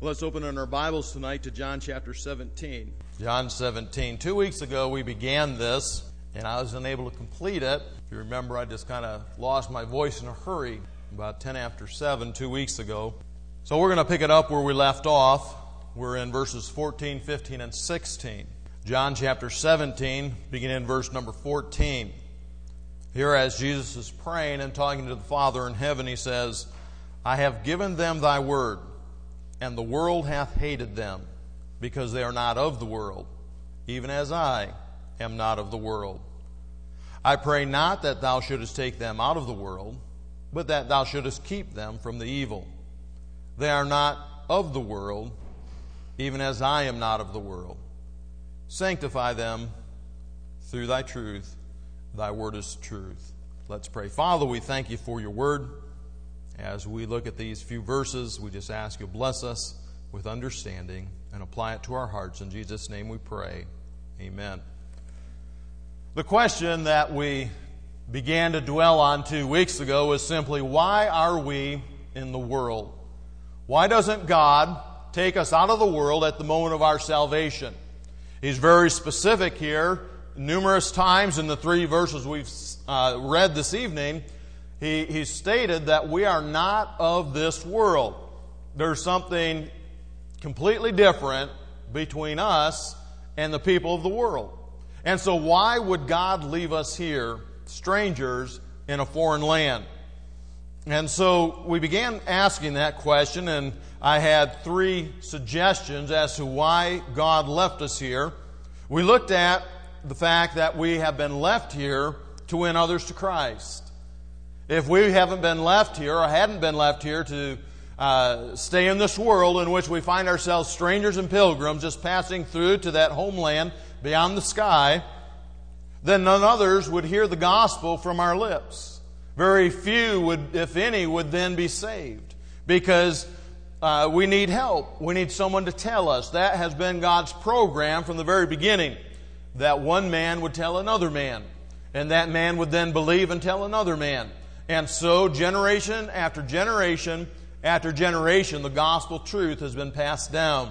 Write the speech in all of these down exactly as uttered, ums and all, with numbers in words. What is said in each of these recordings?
Let's open in our Bibles tonight to John chapter seventeen. John seventeen. Two weeks ago we began this, and I was unable to complete it. If you remember, I just kind of lost my voice in a hurry about ten after seven two weeks ago. So we're going to pick it up where we left off. We're in verses fourteen, fifteen, and sixteen. John chapter seventeen, beginning in verse number fourteen. Here, as Jesus is praying and talking to the Father in heaven, he says, I have given them thy word, and the world hath hated them, because they are not of the world, even as I am not of the world. I pray not that thou shouldest take them out of the world, but that thou shouldest keep them from the evil. They are not of the world, even as I am not of the world. Sanctify them through thy truth. Thy word is truth. Let's pray. Father, we thank you for your word. As we look at these few verses, we just ask you to bless us with understanding and apply it to our hearts. In Jesus' name we pray. Amen. The question that we began to dwell on two weeks ago was simply, why are we in the world? Why doesn't God take us out of the world at the moment of our salvation? He's very specific here. Numerous times in the three verses we've uh, read this evening, he, he stated that we are not of this world. There's something completely different between us and the people of the world. And so why would God leave us here, strangers in a foreign land? And so we began asking that question, and I had three suggestions as to why God left us here. We looked at the fact that we have been left here to win others to Christ. If we haven't been left here or hadn't been left here to uh, stay in this world in which we find ourselves strangers and pilgrims just passing through to that homeland beyond the sky, then none others would hear the gospel from our lips. Very few would, if any, would then be saved, because uh, we need help. We need someone to tell us. That has been God's program from the very beginning, that one man would tell another man, and that man would then believe and tell another man. And so generation after generation after generation, the gospel truth has been passed down.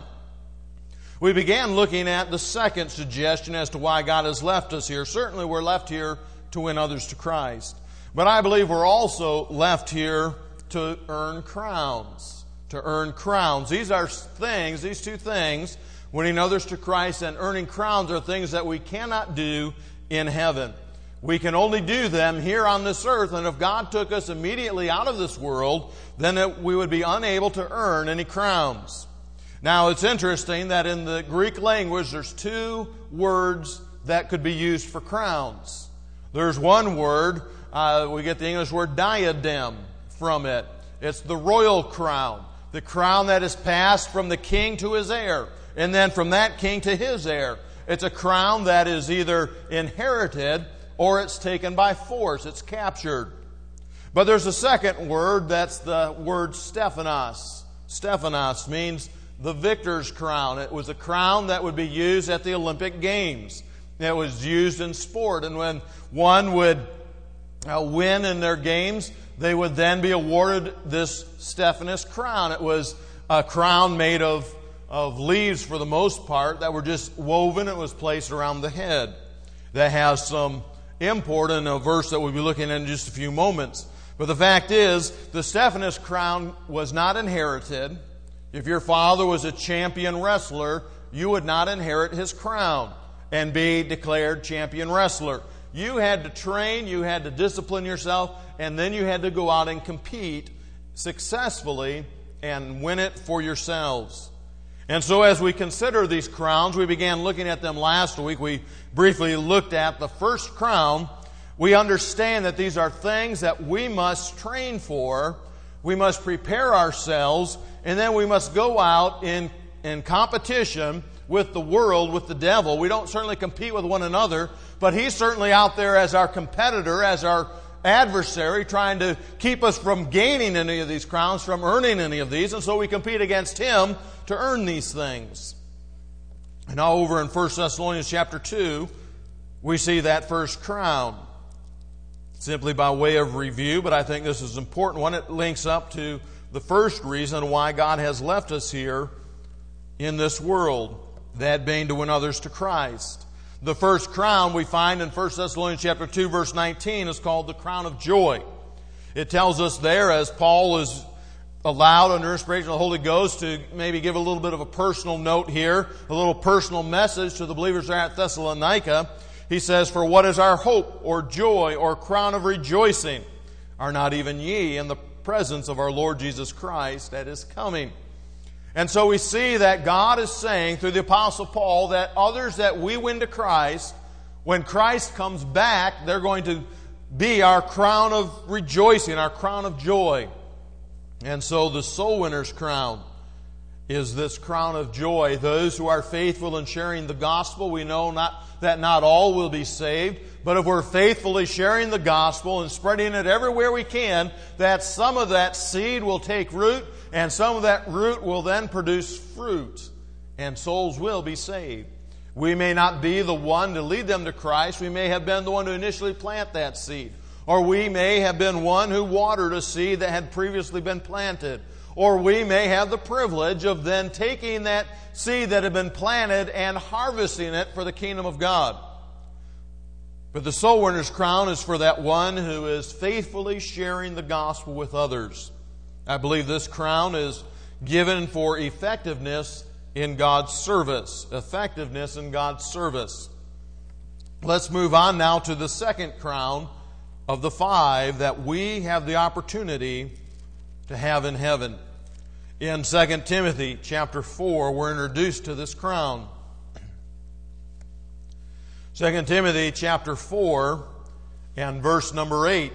We began looking at the second suggestion as to why God has left us here. Certainly we're left here to win others to Christ. But I believe we're also left here to earn crowns. To earn crowns. These are things, these two things, winning others to Christ and earning crowns, are things that we cannot do in heaven. We can only do them here on this earth, and if God took us immediately out of this world, then it, we would be unable to earn any crowns. Now, it's interesting that in the Greek language, there's two words that could be used for crowns. There's one word, uh, we get the English word diadem from it. It's the royal crown, the crown that is passed from the king to his heir, and then from that king to his heir. It's a crown that is either inherited or it's taken by force. It's captured. But there's a second word, that's the word Stephanos. Stephanos means the victor's crown. It was a crown that would be used at the Olympic Games. It was used in sport, and when one would uh, win in their games, they would then be awarded this Stephanos crown. It was a crown made of, of leaves for the most part that were just woven. It was placed around the head. That has some import in a verse that we'll be looking at in just a few moments. But the fact is, the Stephanos crown was not inherited. If your father was a champion wrestler, you would not inherit his crown and be declared champion wrestler. You had to train, you had to discipline yourself, and then you had to go out and compete successfully and win it for yourselves. And so as we consider these crowns, we began looking at them last week. We briefly looked at the first crown. We understand that these are things that we must train for. We must prepare ourselves, and then we must go out in, in competition with the world, with the devil. We don't certainly compete with one another, but he's certainly out there as our competitor, as our adversary, trying to keep us from gaining any of these crowns, from earning any of these, and so we compete against him to earn these things. And now over in First Thessalonians chapter two, we see that first crown. Simply by way of review, but I think this is an important one. It links up to the first reason why God has left us here in this world, that being to win others to Christ. The first crown we find in First Thessalonians chapter two, verse nineteen is called the crown of joy. It tells us there, as Paul is allowed under inspiration of the Holy Ghost to maybe give a little bit of a personal note here, a little personal message to the believers there at Thessalonica. He says, "For what is our hope or joy or crown of rejoicing? Are not even ye in the presence of our Lord Jesus Christ at His coming?" And so we see that God is saying through the Apostle Paul that others that we win to Christ, when Christ comes back, they're going to be our crown of rejoicing, our crown of joy. And so the soul winner's crown is this crown of joy. Those who are faithful in sharing the gospel, we know not that not all will be saved, but if we're faithfully sharing the gospel and spreading it everywhere we can, that some of that seed will take root, and some of that root will then produce fruit, and souls will be saved. We may not be the one to lead them to Christ. We may have been the one to initially plant that seed. Or we may have been one who watered a seed that had previously been planted. Or we may have the privilege of then taking that seed that had been planted and harvesting it for the kingdom of God. But the soul winner's crown is for that one who is faithfully sharing the gospel with others. I believe this crown is given for effectiveness in God's service. Effectiveness in God's service. Let's move on now to the second crown of the five that we have the opportunity to have in heaven. In Second Timothy chapter four, we're introduced to this crown. Second Timothy chapter four and verse number eight.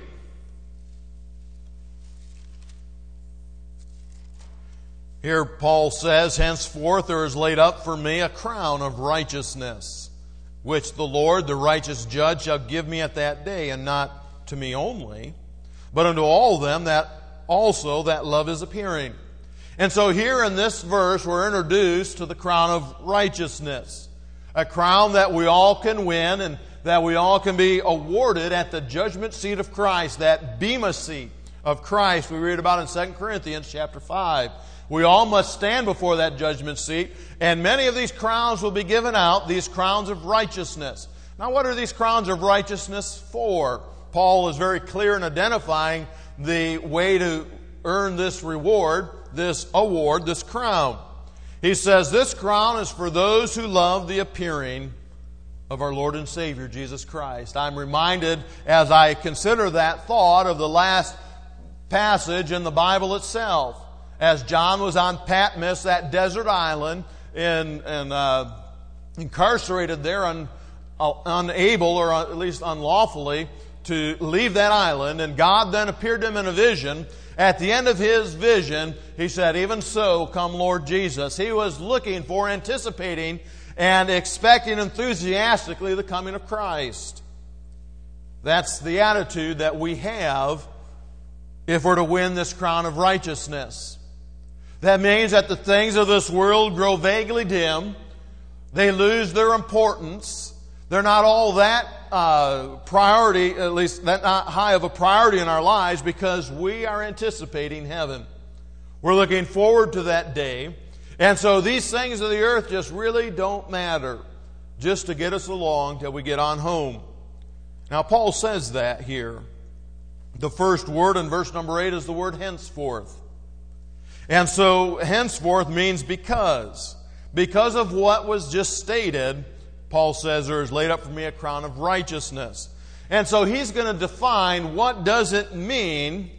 Here Paul says, "Henceforth there is laid up for me a crown of righteousness, which the Lord, the righteous judge, shall give me at that day, and not to me only, but unto all them that also that love is appearing." And so here in this verse we're introduced to the crown of righteousness. A crown that we all can win and that we all can be awarded at the judgment seat of Christ, that bema seat of Christ we read about in Second Corinthians chapter five. We all must stand before that judgment seat, and many of these crowns will be given out, these crowns of righteousness. Now, what are these crowns of righteousness for? Paul is very clear in identifying the way to earn this reward, this award, this crown. He says, "This crown is for those who love the appearing of our Lord and Savior, Jesus Christ." I'm reminded, as I consider that thought, of the last passage in the Bible itself. As John was on Patmos, that desert island, and, and uh, incarcerated there, un, uh, unable or at least unlawfully to leave that island, and God then appeared to him in a vision. At the end of his vision, he said, "Even so, come Lord Jesus." He was looking for, anticipating, and expecting enthusiastically the coming of Christ. That's the attitude that we have if we're to win this crown of righteousness. That means that the things of this world grow vaguely dim. They lose their importance. They're not all that uh, priority, at least that not high of a priority in our lives, because we are anticipating heaven. We're looking forward to that day. And so these things of the earth just really don't matter, just to get us along till we get on home. Now Paul says that here. The first word in verse number eight is the word henceforth. And so henceforth means because. Because of what was just stated, Paul says there is laid up for me a crown of righteousness. And so he's going to define what does it mean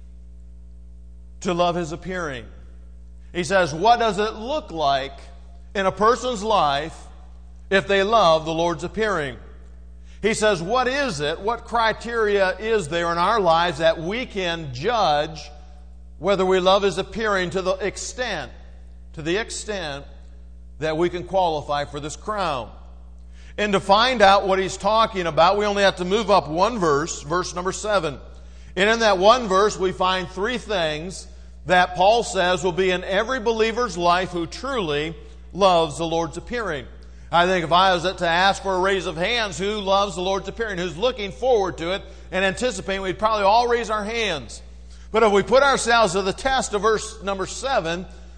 to love His appearing. He says, what does it look like in a person's life if they love the Lord's appearing? He says, what is it, what criteria is there in our lives that we can judge whether we love His appearing to the extent, to the extent that we can qualify for this crown. And to find out what he's talking about, we only have to move up one verse, verse number seven. And in that one verse, we find three things that Paul says will be in every believer's life who truly loves the Lord's appearing. I think if I was to ask for a raise of hands, who loves the Lord's appearing, who's looking forward to it and anticipating, we'd probably all raise our hands. But if we put ourselves to the test of verse number seven,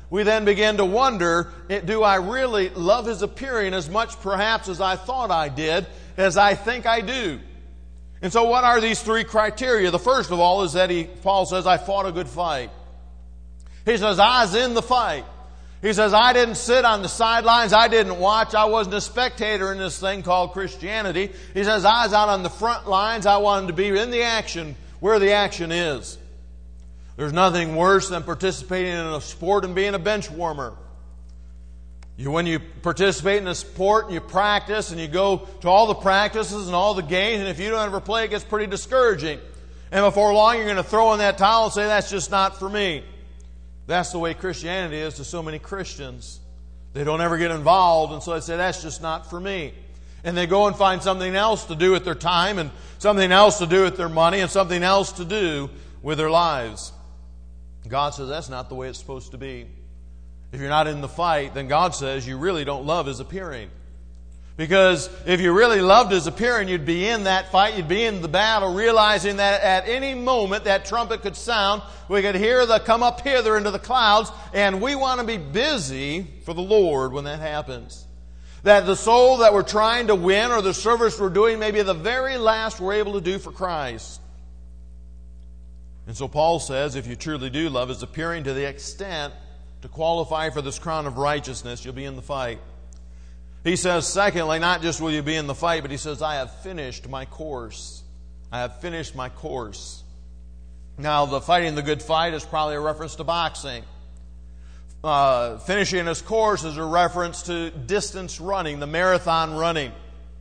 we then begin to wonder, do I really love His appearing as much perhaps as I thought I did, as I think I do? And so what are these three criteria? The first of all is that he, Paul says, I fought a good fight. He says, I was in the fight. He says, I didn't sit on the sidelines. I didn't watch. I wasn't a spectator in this thing called Christianity. He says, I was out on the front lines. I wanted to be in the action, where the action is. There's nothing worse than participating in a sport and being a bench warmer. You, when you participate in a sport and you practice and you go to all the practices and all the games, and if you don't ever play, it gets pretty discouraging. And before long, you're going to throw in that towel and say, that's just not for me. That's the way Christianity is to so many Christians. They don't ever get involved, and so they say, that's just not for me. And they go and find something else to do with their time, and something else to do with their money, and something else to do with their lives. God says that's not the way it's supposed to be. If you're not in the fight, then God says you really don't love His appearing. Because if you really loved His appearing, you'd be in that fight, you'd be in the battle, realizing that at any moment that trumpet could sound, we could hear the come up hither into the clouds, and we want to be busy for the Lord when that happens. That the soul that we're trying to win or the service we're doing may be the very last we're able to do for Christ. And so Paul says, if you truly do love His appearing to the extent to qualify for this crown of righteousness, you'll be in the fight. He says, secondly, not just will you be in the fight, but he says, I have finished my course. I have finished my course. Now, the fighting the good fight is probably a reference to boxing. Uh, finishing his course is a reference to distance running, the marathon running.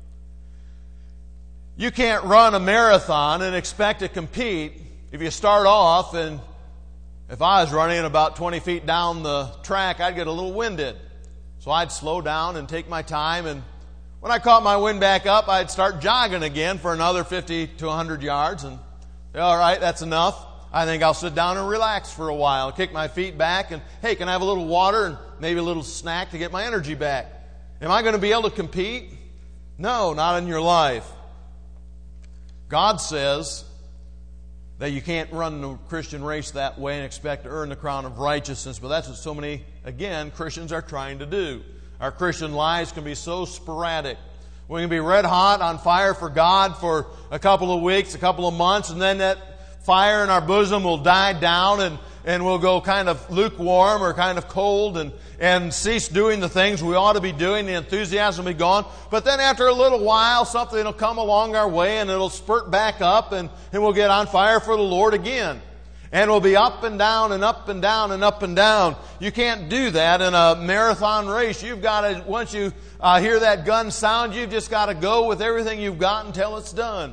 You can't run a marathon and expect to compete if you start off, and if I was running about twenty feet down the track, I'd get a little winded. So I'd slow down and take my time, and when I caught my wind back up, I'd start jogging again for another fifty to one hundred yards, and all right, that's enough. I think I'll sit down and relax for a while, kick my feet back, and hey, can I have a little water and maybe a little snack to get my energy back? Am I going to be able to compete? No, not in your life. God says that you can't run the Christian race that way and expect to earn the crown of righteousness, but that's what so many, again, Christians are trying to do. Our Christian lives can be so sporadic. We can be red hot on fire for God for a couple of weeks, a couple of months, and then that fire in our bosom will die down, and, and we'll go kind of lukewarm or kind of cold and, and cease doing the things we ought to be doing. The enthusiasm will be gone. But then after a little while, something will come along our way and it'll spurt back up, and, and we'll get on fire for the Lord again. And we'll be up and down and up and down and up and down. You can't do that in a marathon race. You've got to, once you uh, hear that gun sound, you've just got to go with everything you've got until it's done.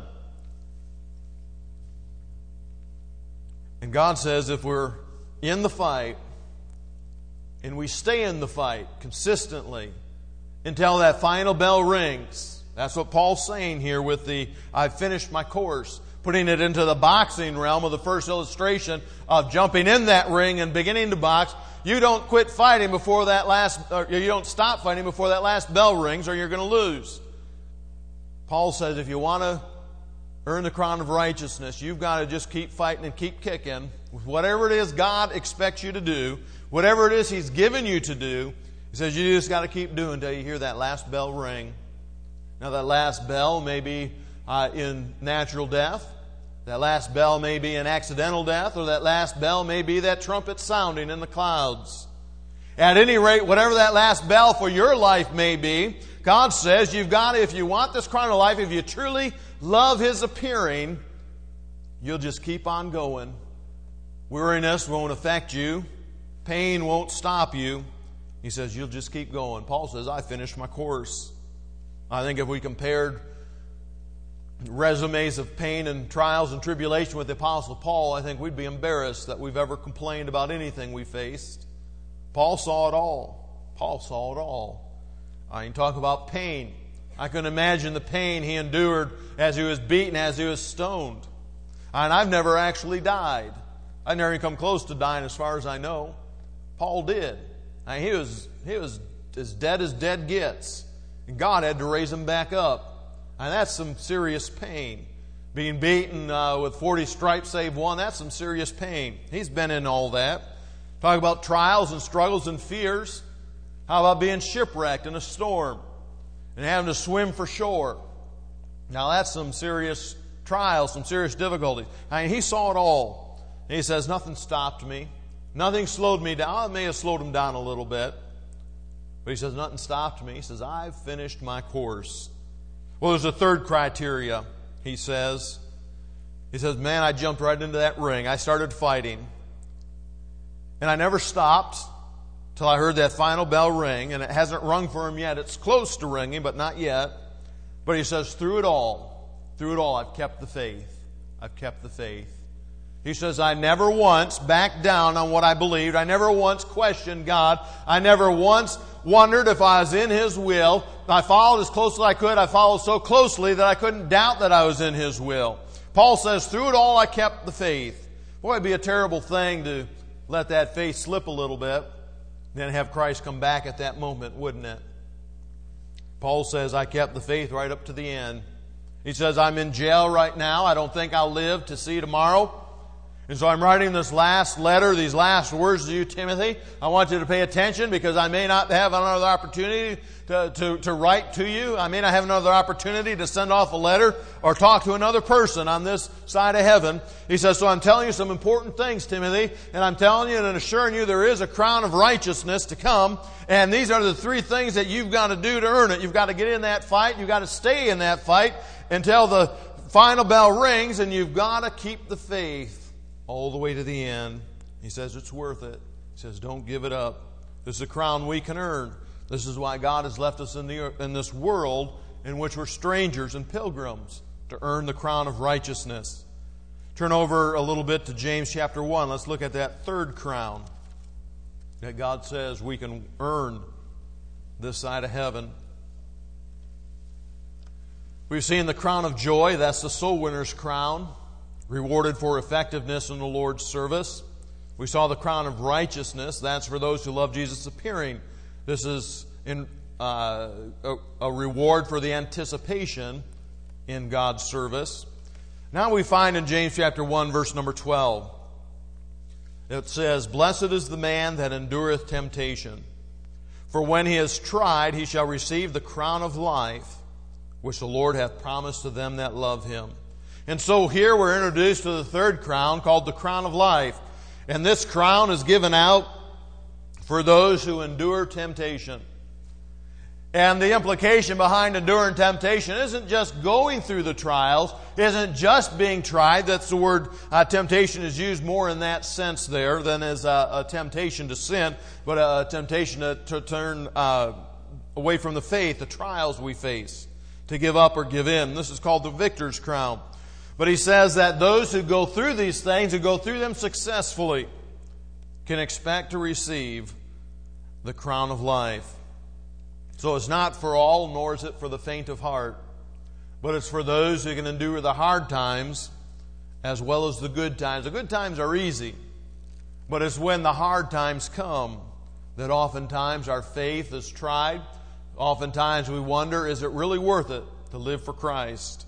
And God says if we're in the fight and we stay in the fight consistently until that final bell rings, that's what Paul's saying here with the I've finished my course, putting it into the boxing realm of the first illustration of jumping in that ring and beginning to box. You don't quit fighting before that last, or you don't stop fighting before that last bell rings, or you're going to lose. Paul says if you want to earn the crown of righteousness, you've got to just keep fighting and keep kicking with whatever it is God expects you to do, whatever it is He's given you to do. He says you just got to keep doing until you hear that last bell ring. Now that last bell may be uh, in natural death. That last bell may be an accidental death, or that last bell may be that trumpet sounding in the clouds. At any rate, whatever that last bell for your life may be, God says you've got to, if you want this crown of life, if you truly love His appearing, you'll just keep on going. Weariness won't affect you. Pain won't stop you. He says you'll just keep going. Paul says, I finished my course. I think if we compared resumes of pain and trials and tribulation with the Apostle Paul, I think we'd be embarrassed that we've ever complained about anything we faced. Paul saw it all. Paul saw it all. I can talk about pain. I can imagine the pain he endured as he was beaten, as he was stoned. And I've never actually died. I've never even come close to dying as far as I know. Paul did. I mean, he was, he was as dead as dead gets. And God had to raise him back up. And that's some serious pain. Being beaten uh, with forty stripes save one, that's some serious pain. He's been in all that. Talk about trials and struggles and fears. How about being shipwrecked in a storm and having to swim for shore? Now that's some serious trials, some serious difficulties. I mean, he saw it all. And he says, nothing stopped me. Nothing slowed me down. It may have slowed him down a little bit. But he says, nothing stopped me. He says, I've finished my course. Well, there's a third criteria, he says. He says, man, I jumped right into that ring. I started fighting. And I never stopped till I heard that final bell ring. And it hasn't rung for him yet. It's close to ringing, but not yet. But he says, through it all, through it all, I've kept the faith. I've kept the faith. He says, I never once backed down on what I believed. I never once questioned God. I never once wondered if I was in His will. I followed as close as I could. I followed so closely that I couldn't doubt that I was in His will. Paul says, through it all, I kept the faith. Boy, it'd be a terrible thing to let that faith slip a little bit, then have Christ come back at that moment, wouldn't it? Paul says, I kept the faith right up to the end. He says, I'm in jail right now. I don't think I'll live to see tomorrow. And so I'm writing this last letter, these last words to you, Timothy. I want you to pay attention because I may not have another opportunity to, to, to write to you. I may not have another opportunity to send off a letter or talk to another person on this side of heaven. He says, so I'm telling you some important things, Timothy, and I'm telling you and assuring you there is a crown of righteousness to come. And these are the three things that you've got to do to earn it. You've got to get in that fight. You've got to stay in that fight until the final bell rings, and you've got to keep the faith all the way to the end. He says it's worth it. He says don't give it up. This is a crown we can earn. This is why God has left us in, the, in this world in which we're strangers and pilgrims, to earn the crown of righteousness. Turn over a little bit to James chapter one. Let's look at that third crown that God says we can earn this side of heaven. We've seen the crown of joy. That's the soul winner's crown, rewarded for effectiveness in the Lord's service. We saw the crown of righteousness. That's for those who love Jesus' appearing. This is in, uh, a, a reward for the anticipation in God's service. Now we find in James chapter one, verse number twelve, it says, blessed is the man that endureth temptation. For when he is tried, he shall receive the crown of life, which the Lord hath promised to them that love Him. And so here we're introduced to the third crown called the crown of life. And this crown is given out for those who endure temptation. And the implication behind enduring temptation isn't just going through the trials, isn't just being tried. That's the word uh, temptation is used more in that sense there than as a, a temptation to sin, but a, a temptation to, to turn uh, away from the faith, the trials we face, to give up or give in. This is called the victor's crown. But he says that those who go through these things, who go through them successfully, can expect to receive the crown of life. So it's not for all, nor is it for the faint of heart, but it's for those who can endure the hard times as well as the good times. The good times are easy, but it's when the hard times come that oftentimes our faith is tried. Oftentimes we wonder, is it really worth it to live for Christ?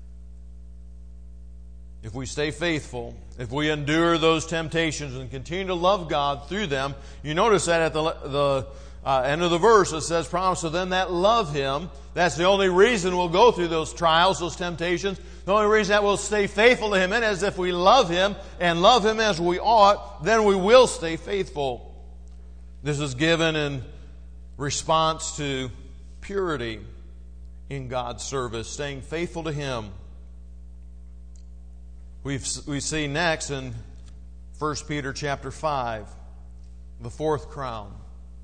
If we stay faithful, if we endure those temptations and continue to love God through them, you notice that at the, the uh, end of the verse it says, promise to them that love Him. That's the only reason we'll go through those trials, those temptations. The only reason that we'll stay faithful to Him, and as if we love Him and love Him as we ought, then we will stay faithful. This is given in response to purity in God's service, staying faithful to Him. We've, we see next in First Peter chapter five, the fourth crown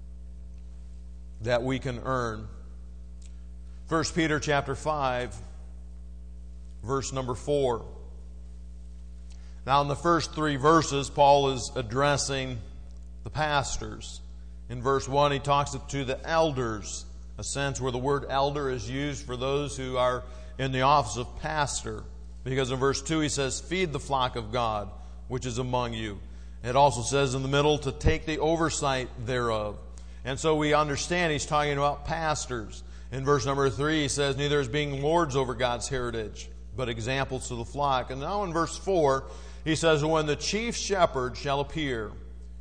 that we can earn. First Peter chapter five, verse number four. Now in the first three verses, Paul is addressing the pastors. In verse one, he talks to the elders, a sense where the word elder is used for those who are in the office of pastor. Because in verse two he says, feed the flock of God, which is among you. It also says in the middle, to take the oversight thereof. And so we understand he's talking about pastors. In verse number three he says, neither as being lords over God's heritage, but examples to the flock. And now in verse four he says, when the chief shepherd shall appear,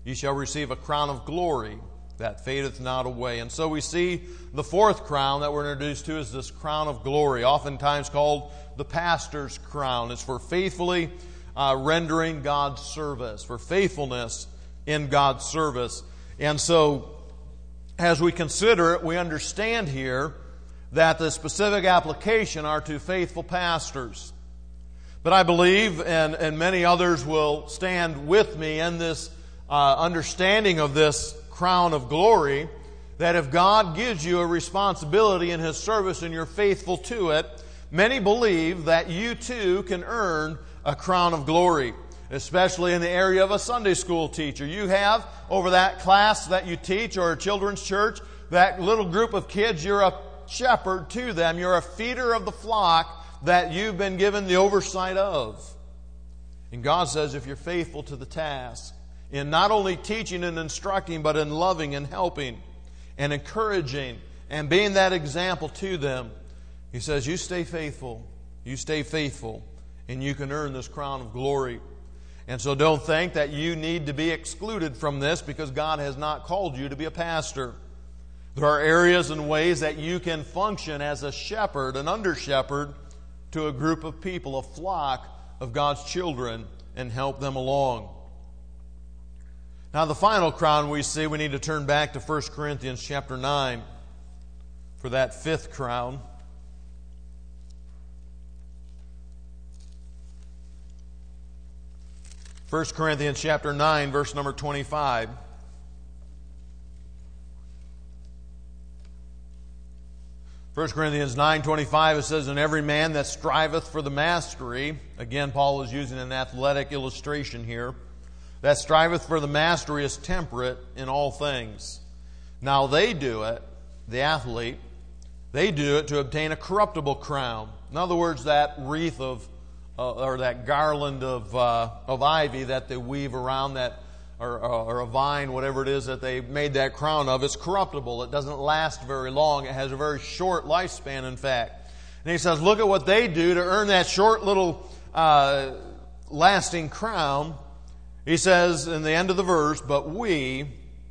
ye shall receive a crown of glory that fadeth not away. And so we see the fourth crown that we're introduced to is this crown of glory, oftentimes called the pastor's crown. It's for faithfully uh, rendering God's service, for faithfulness in God's service. And so as we consider it, we understand here that the specific application are to faithful pastors. But I believe, and, and many others will stand with me in this uh, understanding of this crown of glory, that if God gives you a responsibility in His service and you're faithful to it, many believe that you too can earn a crown of glory, especially in the area of a Sunday school teacher. You have, over that class that you teach or a children's church, that little group of kids, you're a shepherd to them. You're a feeder of the flock that you've been given the oversight of. And God says if you're faithful to the task, in not only teaching and instructing, but in loving and helping and encouraging and being that example to them, He says, you stay faithful, you stay faithful, and you can earn this crown of glory. And so don't think that you need to be excluded from this because God has not called you to be a pastor. There are areas and ways that you can function as a shepherd, an under-shepherd, to a group of people, a flock of God's children, and help them along. Now the final crown we see, we need to turn back to First Corinthians chapter nine for that fifth crown. First Corinthians chapter nine, verse number twenty-five. First Corinthians nine twenty-five, it says, and every man that striveth for the mastery, again Paul is using an athletic illustration here, that striveth for the mastery is temperate in all things. Now they do it, the athlete, they do it to obtain a corruptible crown. In other words, that wreath of, uh, or that garland of uh, of ivy that they weave around that, or, or a vine, whatever it is that they made that crown of, it's corruptible. It doesn't last very long. It has a very short lifespan, in fact. And he says, look at what they do to earn that short little uh, lasting crown. He says in the end of the verse, but we,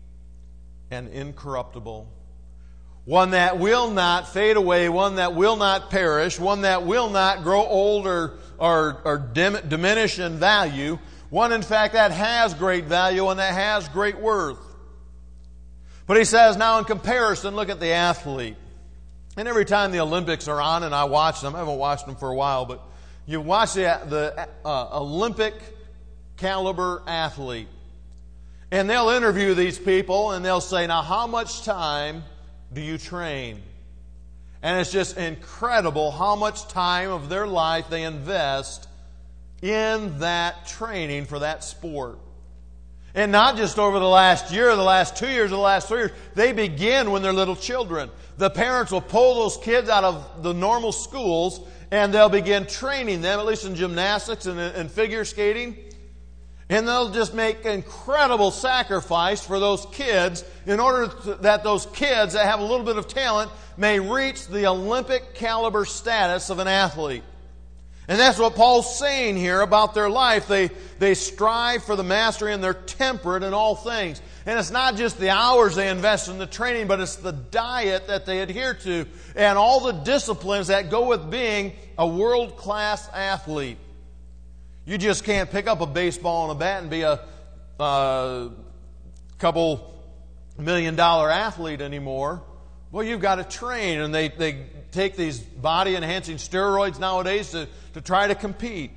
an incorruptible, one that will not fade away, one that will not perish, one that will not grow old or, or, or dim, diminish in value, one, in fact, that has great value and that has great worth. But he says, now in comparison, look at the athlete. And every time the Olympics are on, and I watch them, I haven't watched them for a while, but you watch the, the uh, Olympic caliber athlete. And they'll interview these people and they'll say, now how much time do you train? And it's just incredible how much time of their life they invest in that training for that sport. And not just over the last year, the last two years, or the last three years. They begin when they're little children. The parents will pull those kids out of the normal schools and they'll begin training them, at least in gymnastics and, and figure skating. And they'll just make incredible sacrifice for those kids in order to, that those kids that have a little bit of talent may reach the Olympic caliber status of an athlete. And that's what Paul's saying here about their life. They, they strive for the mastery and they're temperate in all things. And it's not just the hours they invest in the training, but it's the diet that they adhere to and all the disciplines that go with being a world-class athlete. You just can't pick up a baseball and a bat and be a uh, couple million dollar athlete anymore. Well, you've got to train, and they, they take these body-enhancing steroids nowadays to, to try to compete.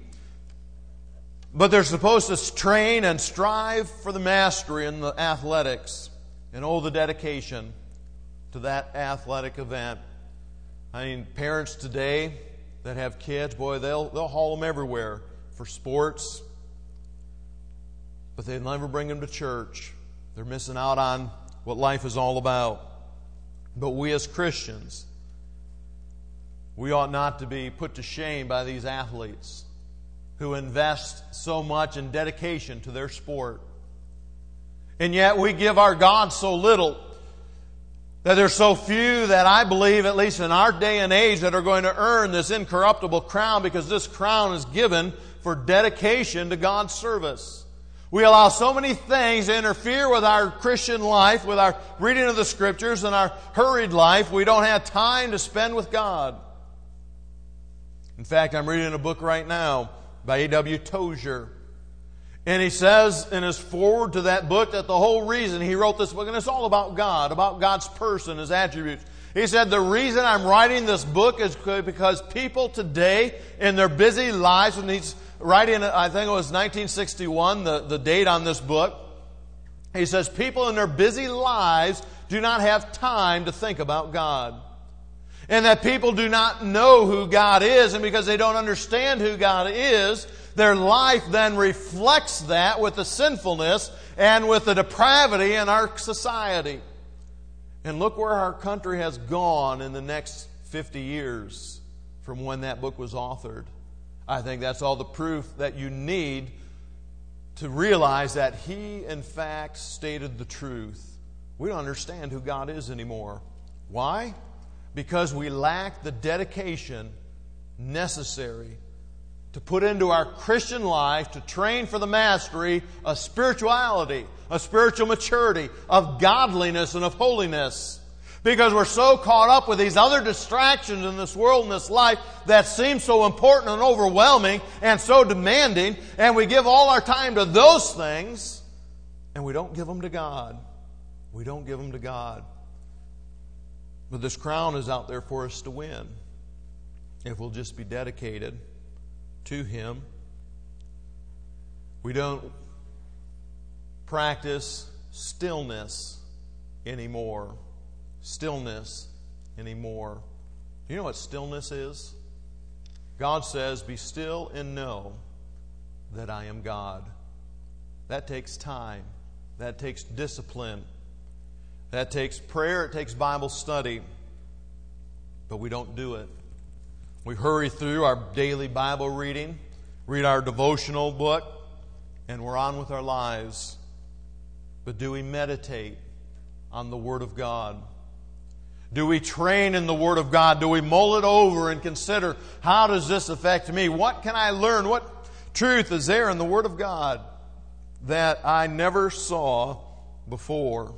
But they're supposed to train and strive for the mastery in the athletics and oh, the dedication to that athletic event. I mean, parents today that have kids, boy, they'll they'll haul them everywhere for sports, but they never bring them to church. They're missing out on what life is all about. But we as Christians, we ought not to be put to shame by these athletes who invest so much in dedication to their sport. And yet we give our God so little that there's so few that I believe, at least in our day and age, that are going to earn this incorruptible crown, because this crown is given for dedication to God's service. We allow so many things to interfere with our Christian life, with our reading of the Scriptures and our hurried life. We don't have time to spend with God. In fact, I'm reading a book right now by A W Tozer. And he says in his foreword to that book that the whole reason he wrote this book, and it's all about God, about God's person, His attributes. He said, the reason I'm writing this book is because people today in their busy lives, and he's writing, I think it was nineteen sixty-one, the, the date on this book. He says, people in their busy lives do not have time to think about God. And that people do not know who God is, and because they don't understand who God is, their life then reflects that with the sinfulness and with the depravity in our society. And look where our country has gone in the next fifty years from when that book was authored. I think that's all the proof that you need to realize that he, in fact, stated the truth. We don't understand who God is anymore. Why? Because we lack the dedication necessary to put into our Christian life to train for the mastery of spirituality, of spiritual maturity, of godliness and of holiness. Because we're so caught up with these other distractions in this world and this life that seem so important and overwhelming and so demanding, and we give all our time to those things, and we don't give them to God. We don't give them to God. But this crown is out there for us to win if we'll just be dedicated to Him. We don't practice stillness anymore. Stillness anymore. You know what stillness is? God says, be still and know that I am God. That takes time. That takes discipline. That takes prayer. It takes Bible study. But we don't do it. We hurry through our daily Bible reading, read our devotional book, and we're on with our lives. But do we meditate on the Word of God? Do we train in the Word of God? Do we mull it over and consider, how does this affect me? What can I learn? What truth is there in the Word of God that I never saw before?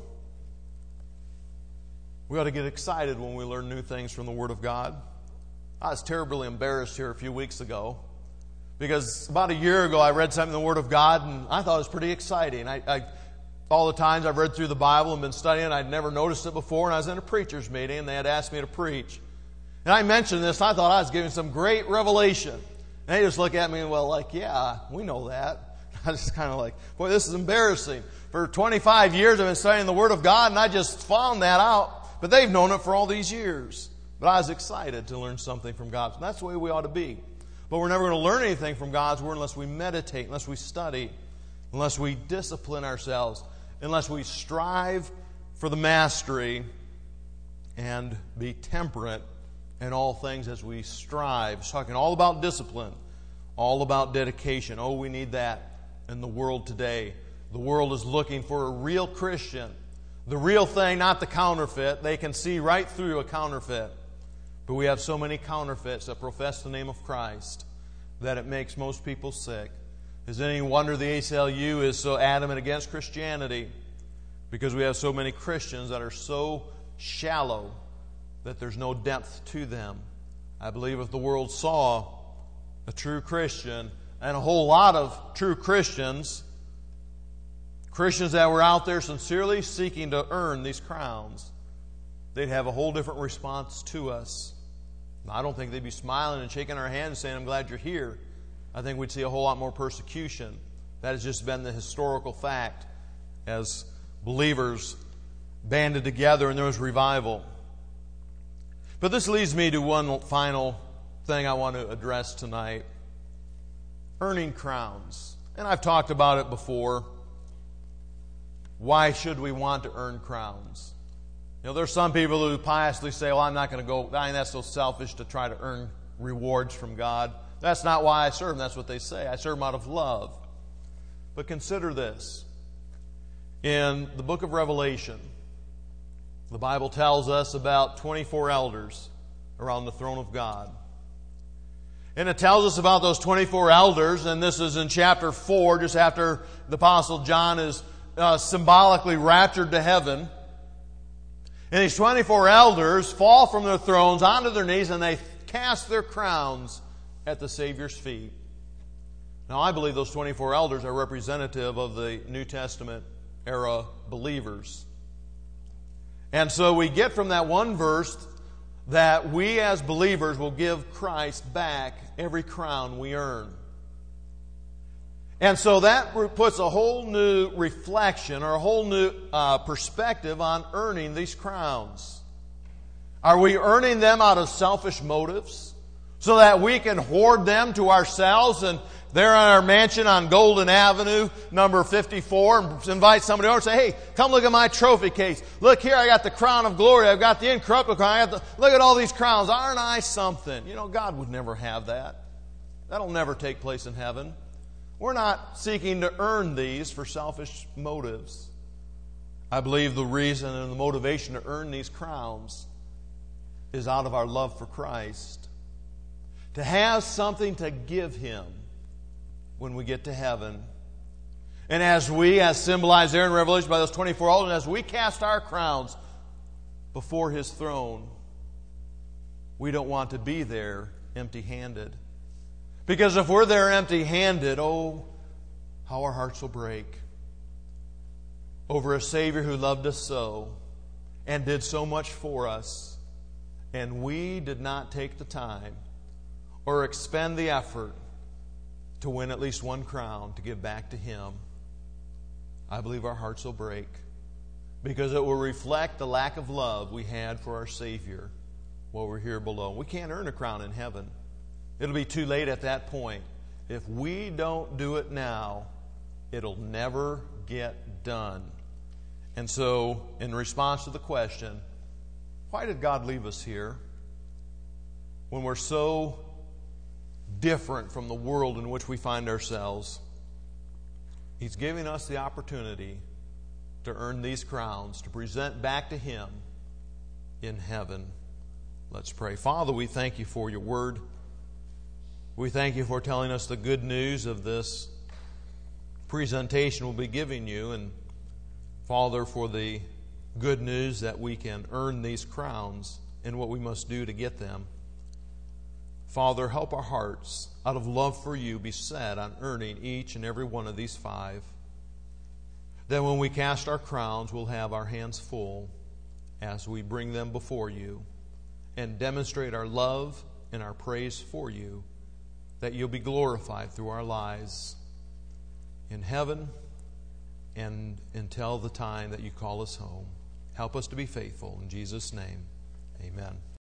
We ought to get excited when we learn new things from the Word of God. I was terribly embarrassed here a few weeks ago because about a year ago I read something in the Word of God and I thought it was pretty exciting. I, I All the times I've read through the Bible and been studying, I'd never noticed it before, and I was in a preacher's meeting and they had asked me to preach. And I mentioned this, and I thought I was giving some great revelation. And they just look at me and, well, like, yeah, we know that. I was just kind of like, boy, this is embarrassing. For twenty-five years I've been studying the Word of God, and I just found that out. But they've known it for all these years. But I was excited to learn something from God. And that's the way we ought to be. But we're never going to learn anything from God's Word unless we meditate, unless we study, unless we discipline ourselves, unless we strive for the mastery and be temperate in all things as we strive. It's talking all about discipline, all about dedication. Oh, we need that in the world today. The world is looking for a real Christian. The real thing, not the counterfeit. They can see right through a counterfeit. But we have so many counterfeits that profess the name of Christ that it makes most people sick. Is it any wonder the A C L U is so adamant against Christianity? Because we have so many Christians that are so shallow that there's no depth to them. I believe if the world saw a true Christian and a whole lot of true Christians, Christians that were out there sincerely seeking to earn these crowns, they'd have a whole different response to us. I don't think they'd be smiling and shaking our hands and saying, I'm glad you're here. I think we'd see a whole lot more persecution. That has just been the historical fact as believers banded together and there was revival. But this leads me to one final thing I want to address tonight. Earning crowns. And I've talked about it before. Why should we want to earn crowns? You know, there's some people who piously say, well, I'm not going to go, I mean, that's so selfish to try to earn rewards from God. That's not why I serve them. That's what they say. I serve them out of love. But consider this. In the book of Revelation, the Bible tells us about twenty-four elders around the throne of God. And it tells us about those twenty-four elders, and this is in chapter four, just after the Apostle John is uh, symbolically raptured to heaven. And these twenty-four elders fall from their thrones onto their knees, and they cast their crowns at the Savior's feet. Now, I believe those twenty-four elders are representative of the New Testament era believers. And so we get from that one verse that we as believers will give Christ back every crown we earn. And so that puts a whole new reflection or a whole new uh, perspective on earning these crowns. Are we earning them out of selfish motives so that we can hoard them to ourselves and there in our mansion on Golden Avenue, number fifty-four, and invite somebody over and say, hey, come look at my trophy case. Look here, I got the crown of glory. I've got the incorruptible crown. I got the, look at all these crowns. Aren't I something? You know, God would never have that. That'll never take place in heaven. We're not seeking to earn these for selfish motives. I believe the reason and the motivation to earn these crowns is out of our love for Christ. To have something to give Him when we get to heaven. And as we, as symbolized there in Revelation by those twenty-four elders, as we cast our crowns before His throne, we don't want to be there empty-handed. Because if we're there empty-handed, oh, how our hearts will break over a Savior who loved us so and did so much for us, and we did not take the time or expend the effort to win at least one crown to give back to Him. I believe our hearts will break because it will reflect the lack of love we had for our Savior while we're here below. We can't earn a crown in heaven. It'll be too late at that point. If we don't do it now, it'll never get done. And so, in response to the question, why did God leave us here when we're so different from the world in which we find ourselves? He's giving us the opportunity to earn these crowns, to present back to Him in heaven. Let's pray. Father, we thank You for Your word. We thank You for telling us the good news of this presentation we'll be giving You, and Father, for the good news that we can earn these crowns and what we must do to get them. Father, help our hearts, out of love for You, be set on earning each and every one of these five. Then when we cast our crowns, we'll have our hands full as we bring them before You and demonstrate our love and our praise for You, that You'll be glorified through our lives in heaven and until the time that You call us home. Help us to be faithful. In Jesus' name, amen.